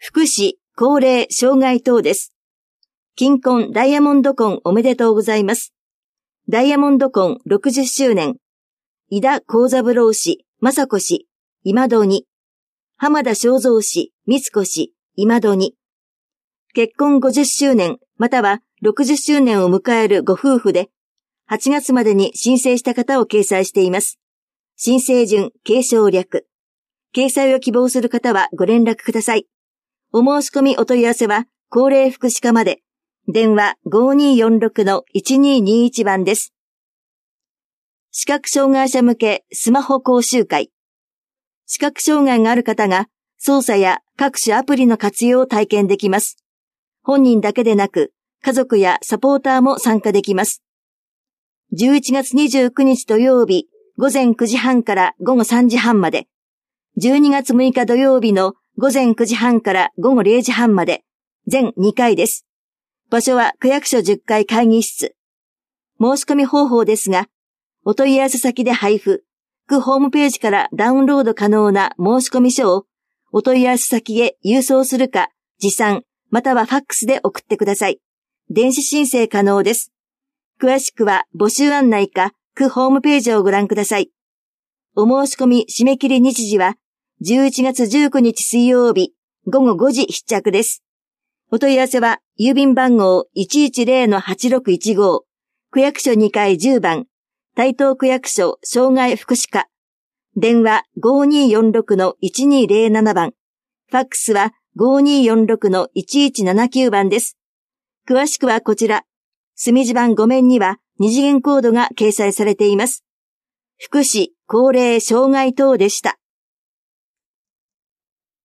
福祉、高齢、障害等です。金婚、ダイヤモンド婚おめでとうございます。ダイヤモンド婚60周年。井田幸三郎氏、雅子氏、今戸に。浜田正蔵氏、光子氏、今戸に。結婚50周年、または60周年を迎えるご夫婦で、8月までに申請した方を掲載しています。申請順、継承略。掲載を希望する方はご連絡ください。お申し込みお問い合わせは、高齢福祉課まで。電話 5246-1221 番です。視覚障害者向けスマホ講習会。視覚障害がある方が操作や各種アプリの活用を体験できます。本人だけでなく家族やサポーターも参加できます。11月29日土曜日午前9時半から午後3時半まで。12月6日土曜日の午前9時半から午後0時半まで。全2回です。場所は区役所10階会議室。申し込み方法ですが、お問い合わせ先で配布、区ホームページからダウンロード可能な申し込み書をお問い合わせ先へ郵送するか、持参、またはファックスで送ってください。電子申請可能です。詳しくは募集案内か区ホームページをご覧ください。お申し込み締め切り日時は11月19日水曜日午後5時必着です。お問い合わせは、郵便番号 110-8615、区役所2階10番、台東区役所障害福祉課。電話 5246-1207 番。ファックスは 5246-1179 番です。詳しくはこちら。墨字版5面には二次元コードが掲載されています。福祉、高齢、障害等でした。